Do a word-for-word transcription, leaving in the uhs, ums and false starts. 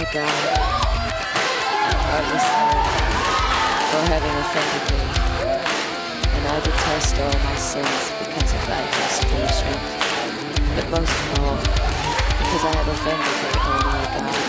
God, I'm heartless sorry for having offended thee, and I detest all my sins because of thy just punishment, but most of all, because I have offended thee, O my God.